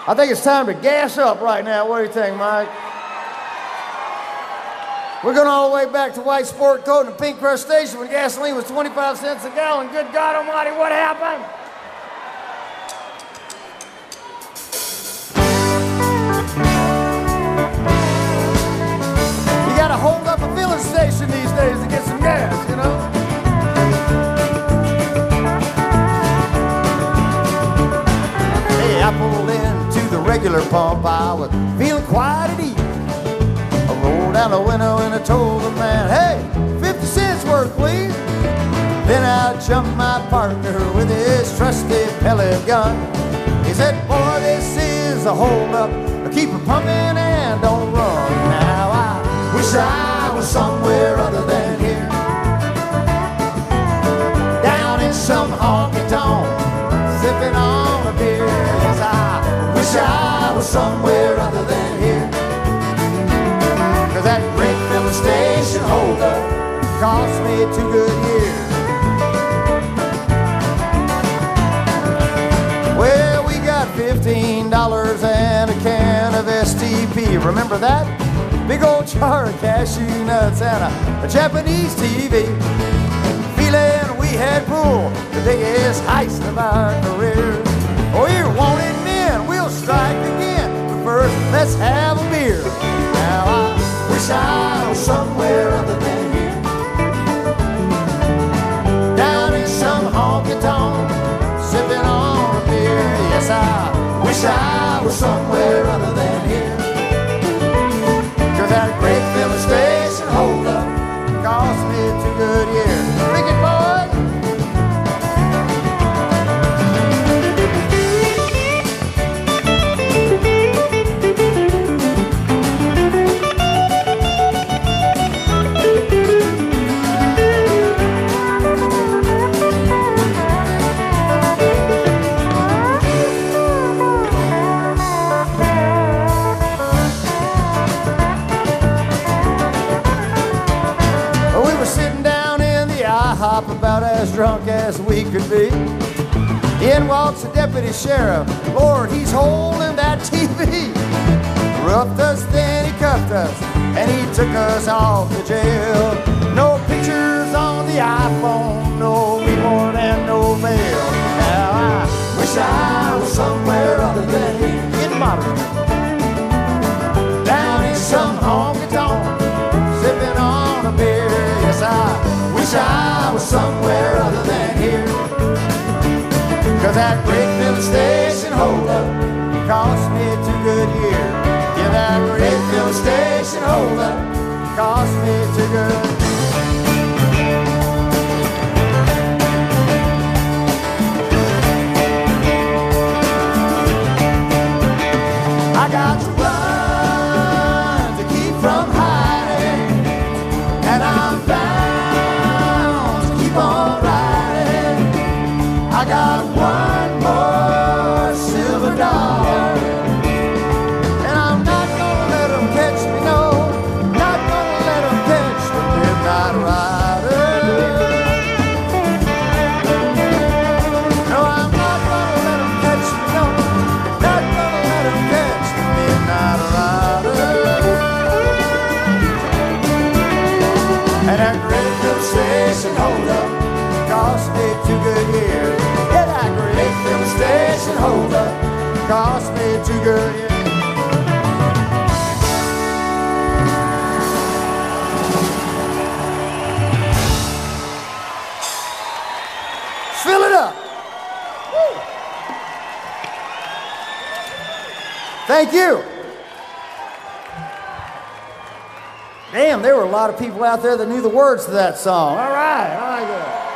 I think it's time to gas up right now. What do you think, Mike? We're going all the way back to white sport coat and pink crustacean when gasoline was 25 cents a gallon. Good God Almighty, what happened? You got to hold up a filling station these days to get some gas, you know? Hey, I pulled into the regular pump. I was feeling quite at ease. I rolled down the window and I told the man, hey, 50 cents worth, please. Then I jumped my partner with his trusty pellet gun. He said, boy, this is a holdup. Keep it pumping and don't run. Now I wish I was somewhere other than here, down in some honky-tonk, sipping on a beer. Yes, I wish I was somewhere other than here, 'cause that great filling station holdup cost me 2 good years. Well, we got $15 and a can of STP. Remember that? Big old jar of cashew nuts and a Japanese TV. Feeling we had pulled the biggest heist of our career. Oh, you wanted men, we'll strike again. But first, let's have a beer. Now I wish I was somewhere other than here, down in some honky-tonk, sipping on a beer. Yes, I wish I was somewhere other than here, 'cause that great filling station holdup cost me 2 good years. Drink it, boy. About as drunk as we could be. In walks the deputy sheriff. Lord, he's holding that TV. Roughed us, then he cuffed us, and he took us off to jail. No pictures on the iPhone, no reward and no bail. Now I wish I was somewhere other than here, in modern, down in some honky-tonk, sipping on a beer. Yes, I wish I was somewhere other than here, 'cause that great filling station holdup cost me 2 good years. Yeah, that great filling station holdup cost me 2 good. I got to run to keep from hiding, and I'm bound to keep on riding. I got one more silver dollar, and I'm not gonna let them catch me, no, not gonna let them catch the midnight rider. No, I'm not gonna let them catch me, no, not gonna let them catch the midnight rider. And that great filling station holdup cost me 2 good years. Yeah, that great filling station holdup cost me 2 good years. Fill it up. Woo. Thank you. Damn, there were a lot of people out there that knew the words to that song. All right, I like that.